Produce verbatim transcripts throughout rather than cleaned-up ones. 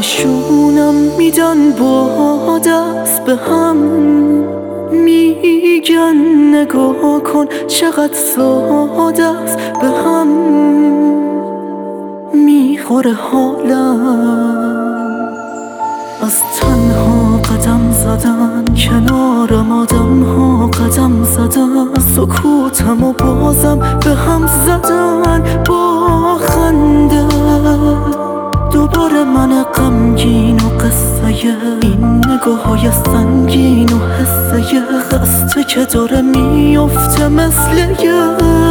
نشونم میدن با دست به هم، میگن نگاه کن چقدر ساده است، به هم میخوره حالم. از تنها قدم زدن کنارم آدم ها قدم زدن، سکوتم و بازم به هم زدن با خنده. دوباره من غمگین و قصه این نگاه های سنگین و حسه خسته که داره میفته مثل یه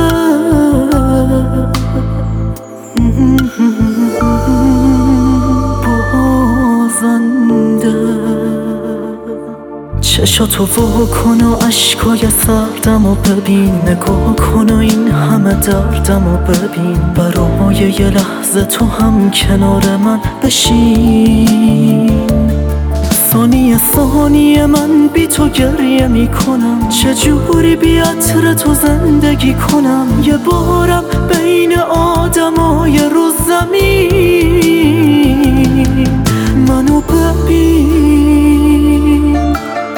بازنده. چشاتو وا کن و عشقای سردم و ببین، نگاه کن و این همه دردم و ببین. برای یه لحظه تو هم کنار من بشین. ثانیه ثانیه من بی تو گریه میکنم، چجوری بی عطر تو زندگی کنم. یه بارم بین آدمای رو زمین منو ببین.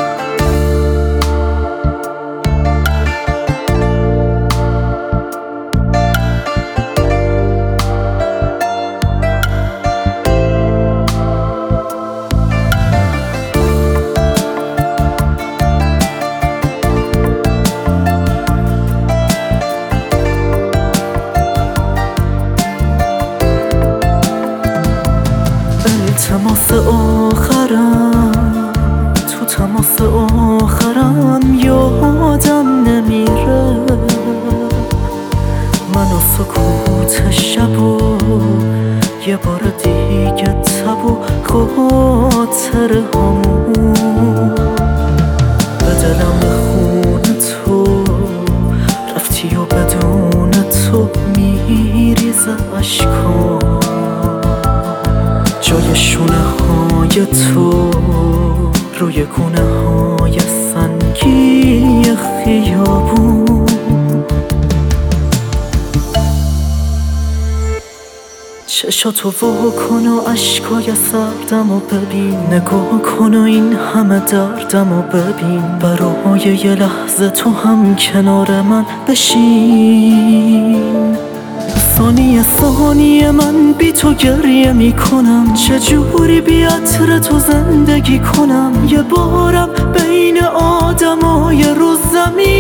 تماس آخرم، تو تماس آخرم یادم نمیره. من و سکوت شب و یه بار دیگه تب و خاطر همون. به دلم خون تو رفتی و بدون تو میریزه عشقام. جای شونه های تو روی گونه های سنگی خیابون. چشاتو وا کن و عشقای سردم و ببین، نگاه کن و این همه دردم و ببین. برای یه لحظه تو هم کنار من بشین. ثانیه ثانیه من بی تو گریه میکنم، چجوری بی عطر تو زندگی کنم. یه بارم بین آدمای رو زمین